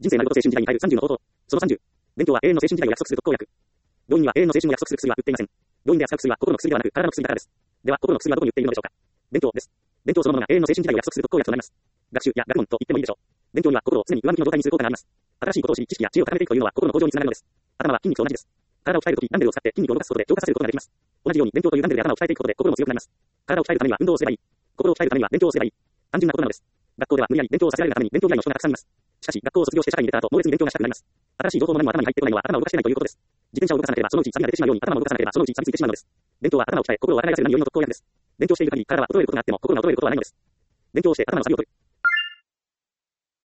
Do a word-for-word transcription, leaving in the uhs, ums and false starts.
人生丸ごと青春時代に入るさんじゅうの方法。そのさんじゅう。勉強は永遠の青春時代を約束する特効薬。病院には永遠の青春を約束する薬は売っていません。病院で扱う薬は心の薬ではなく体の薬だからです。では、心の薬はどこに売っているのでしょうか。勉強です。勉強そのものが永遠の青春時代を約束する特効薬となります。学習や学問と言ってもいいでしょう。勉強には心を常に上向きの状態にする効果があります。新しいことを知り、知識や知恵を高めていくというのは心の向上につながるのです。頭は筋肉と同じです。体を鍛えるとき、ダンベルを使って筋肉を動かすことで強化させることができます。同じように勉強というダンベルで頭を鍛えていくことで心も強くなります。体を鍛えるためには運動をすればいい。心を鍛えるためには勉強をすればいい。単純なことなのです。学校では無理やり勉強をさせられるために勉強嫌いの人がたくさんいます。しかし、学校を卒業して社会に出た後、猛烈に勉強がしたくなります。新しい情報も何も頭に入ってこないのは頭を動かしていないということです。自転車を動かさなければそのうち錆が出てしまうように頭を動かさなければそのうち錆びついてしまうのです。勉強は頭を鍛え、心を与えられる何よりの特効薬です。勉強している限り体は衰えることがあっても心が衰えることはないのです。勉強をして頭の錆を取る。